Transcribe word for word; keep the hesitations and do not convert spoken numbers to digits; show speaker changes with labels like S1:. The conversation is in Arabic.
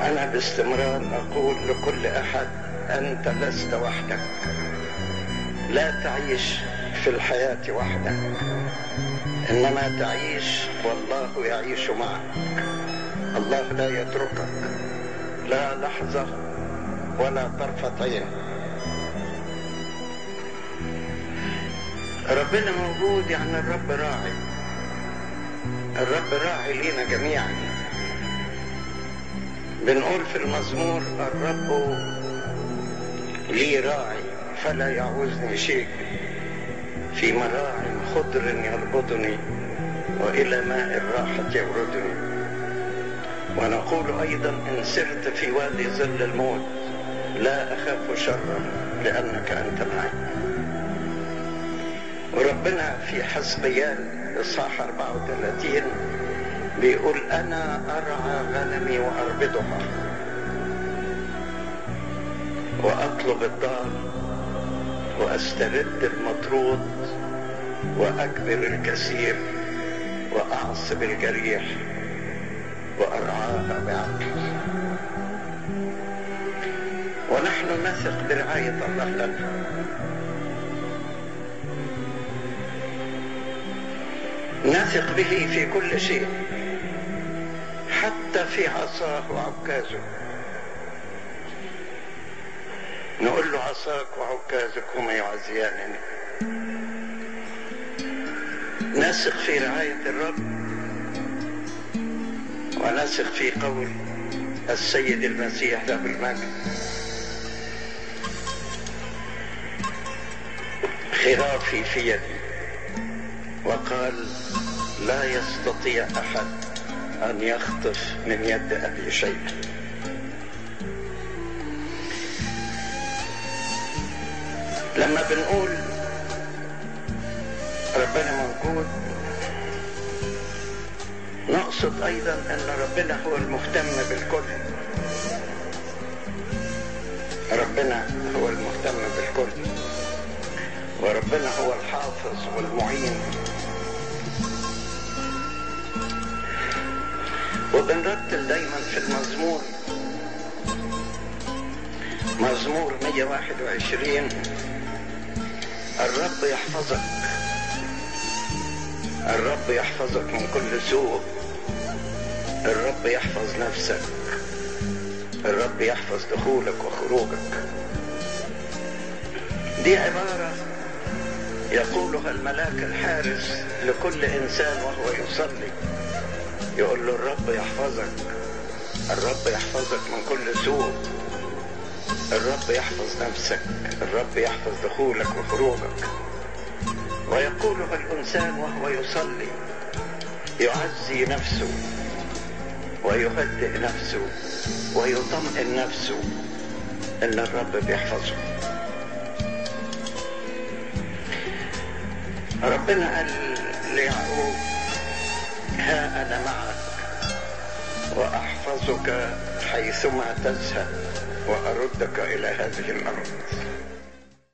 S1: وأنا باستمرار أقول لكل أحد: أنت لست وحدك، لا تعيش في الحياة وحدك، إنما تعيش والله يعيش معك. الله لا يتركك لا لحظة ولا طرفة عين. ربنا موجود، يعني الرب راعي، الرب راعي لينا جميعا. بنقول في المزمور: الرب لي راعي فلا يعوزني شيء، في مراع خضر يربطني وإلى ماء الراحة يوردني. ونقول أيضا: إن سرت في وادي ظل الموت لا أخاف شرا لأنك أنت معي. وربنا في حزقيال إصحاح أربعة وثلاثين بيقول: أنا أرعى غنمي وأربضها وأطلب الضال وأسترد المطرود وأكبر الكثير وأعصب الجريح وأرعاها بعقل. ونحن نثق برعاية الله لنا. نثق به في كل شيء، حتى في عصاه وعكازه. نقول له: عصاك وعكازك هما يعزيانني. نثق في رعاية الرب، ونثق في قول السيد المسيح له المجد: خرافي في يدي. وقال: لا يستطيع أحد أن يخطف من يد أبي شيئا. لما بنقول ربنا موجود، نقصد أيضا أن ربنا هو المهتم بالكل. ربنا هو المهتم بالكل، وربنا هو الحافظ والمعين. وبنرتل دايما في المزمور، مزمور مئة وواحد وعشرين: الرب يحفظك، الرب يحفظك من كل سوء، الرب يحفظ نفسك، الرب يحفظ دخولك وخروجك. دي عبارة يقولها الملاك الحارس لكل إنسان وهو يصلي، يقول له: الرب يحفظك، الرب يحفظك من كل سوء، الرب يحفظ نفسك، الرب يحفظ دخولك وخروجك. ويقولها الإنسان وهو يصلي، يعزي نفسه ويهدئ نفسه ويطمئن نفسه إن الرب بيحفظه. ربنا قال ليعقوب: ها أنا معك وأحفظك حيثما تذهب وأردك إلى هذه الأرض.